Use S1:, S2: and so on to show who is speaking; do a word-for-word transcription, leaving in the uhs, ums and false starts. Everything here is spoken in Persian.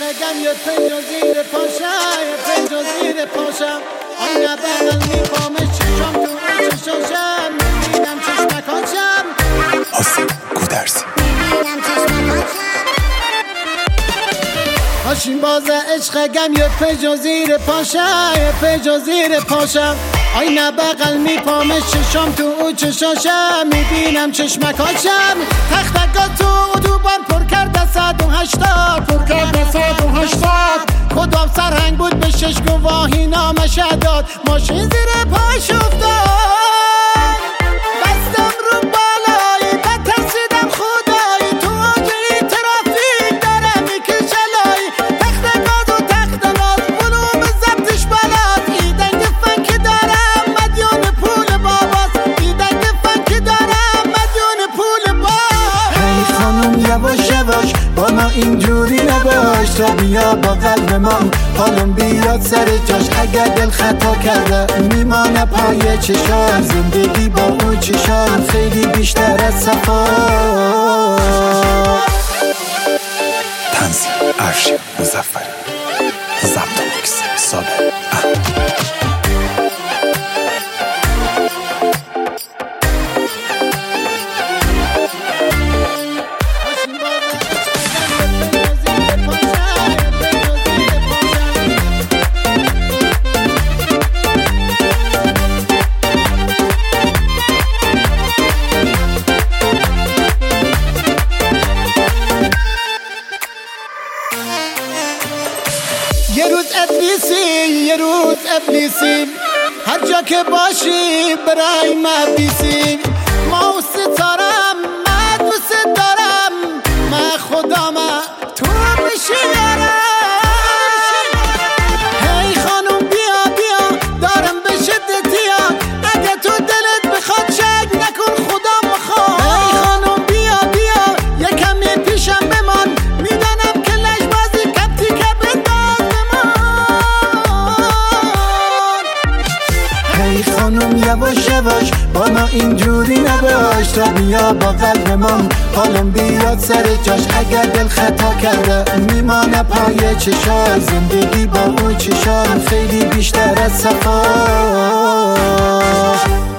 S1: عشقم یه پنج و زیر پاشم یه پنج و زیر پاشم آینه بغل میپامه چشم تو چشاشم میبینم چشمکاشم
S2: حسین گودرزی
S1: میبینم چشمکاشم هاشیم باز عشقم یه پنج و زیر پاشم یه پنج و زیر پاشم آینه بغل میپامه چشم تو او چشاشم میبینم چشمکاشم تختگاه تو اتوبان پر کرده صد و هشتاد پر کرده صد و هشتاد کدام سرهنگ بود به شش گواهی نامش داد ماشین زیر پاش افتاد بستم رو بالایی بترسیدم خدایی تو آجه ترافیک داره میکشه لایی تخت گاز و تخت ناز بلوم زبطش بلد ایدنگ فنکی دارم مدیون پول باباست ایدنگ فنکی دارم مدیون پول باباست
S3: هی خانوم یواش یواش با ما اینجوری نباش تا بیا با قلب ما حالم بیاد سر جاش اگر دل خطا کرده میمانه پای چشام زندگی با اون چشام خیلی بیشتر از صفا
S2: تنظیم افشین مظفری ضبط و میکس صابر احمد
S1: یه روز ابلیسی یه روز ابلیسی هر جا که باشی برای مبیسی ما ستارم من دوست دارم من خودم تو میشی یارم هی خانم بیا بیا دارم به شدتیا اگه تو دلت بخواد شک نکن خدا بخواد هی خانم بیا بیا یکمی پیشم بمان میدانم که لجبازی کپتی که
S3: هی خانوم یواش یواش با ما اینجوری نباش تا بیا با قلب ما حالم بیاد سر جاش اگر دل خطا کرده میمانه پای چشام زندگی با اون چشام خیلی بیشتر از صفا